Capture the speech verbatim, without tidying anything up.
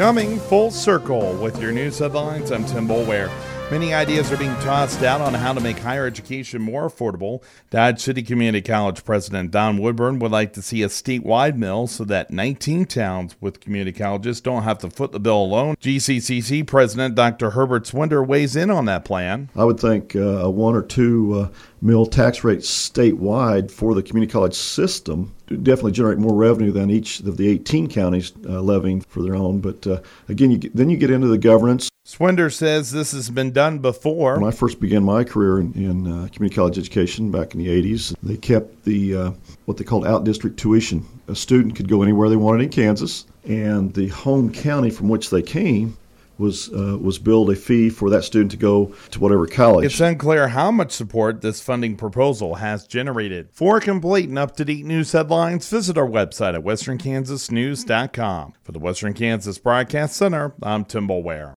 Coming full circle with your news headlines, I'm Tim Boulware. Many ideas are being tossed out on how to make higher education more affordable. Dodge City Community College President Don Woodburn would like to see a statewide mill so that nineteen towns with community colleges don't have to foot the bill alone. G C C C President Doctor Herbert Swinder weighs in on that plan. I would think uh, a one or two uh, mill tax rates statewide for the community college system definitely generate more revenue than each of the eighteen counties uh, levying for their own. But uh, again, you get, then you get into the governance. Swinder says this has been done before. When I first began my career in, in uh, community college education back in the eighties, they kept the uh, what they called out-district tuition. A student could go anywhere they wanted in Kansas, and the home county from which they came was uh, was billed a fee for that student to go to whatever college. It's unclear how much support this funding proposal has generated. For complete and up-to-date news headlines, visit our website at western kansas news dot com. For the Western Kansas Broadcast Center, I'm Tim Boulware.